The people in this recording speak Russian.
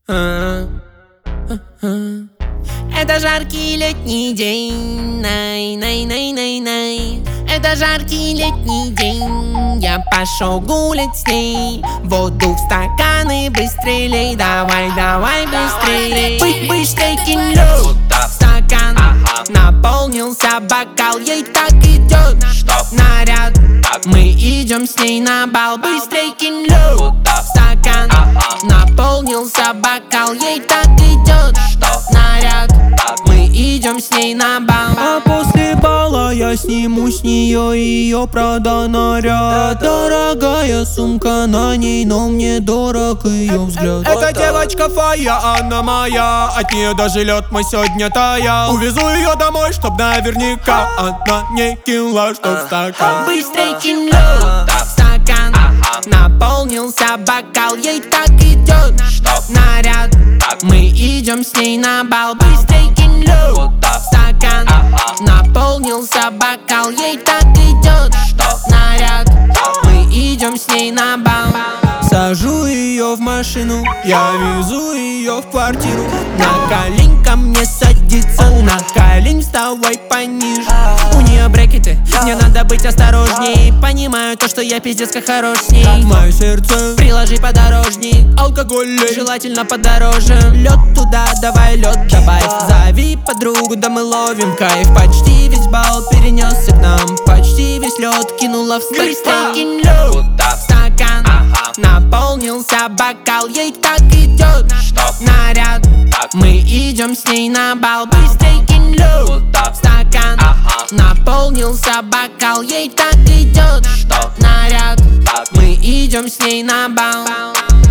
Это жаркий летний день, най-най-най-най-най. Это жаркий летний день, я пошел гулять с ней. Воду в стаканы быстрей лей, давай, давай быстрей. Быстрей кинул стакан, наполнился бокал, ей так идет наряд. Мы идем с ней на бал, быстрей кинул стакан, наполнился бокал, ей так идет наряд. Мы идем с ней на бал. А после бала я сниму с нее ее Прада наряд. Дорогая сумка на ней, но мне дорог ее взгляд. Эта девочка Фая, она моя, от нее даже лед мой сегодня таял. Увезу ее домой, чтоб наверняка она не кинула, что в стакан. Быстрей кинул стакан, наполнился бокал, ей так идет наряд. Мы идем с ней на бал, быстрей кинул стакан, наполнился бокал, ей так идет наряд. Мы идем с ней на бал. Сажу ее в машину, я везу ее в квартиру. На колень ко мне садится, на колень вставай пониже. У нее брекеты, мне надо быть осторожней. Понимаю то, что я пиздец как хорош с ней. Мое сердце приложи подорожник, алкоголь желательно подороже. Лед туда, давай лед добавь. Зови подругу, да мы ловим кайф. Почти весь бал перенесся к нам, почти весь лед кинула в стакан. Кинул стакан, наполнился бокал, ей так идет наряд. Мы идем с ней на бал, быстрей кинул стакан, наполнился бокал, ей так идет наряд. Мы идем с ней на бал.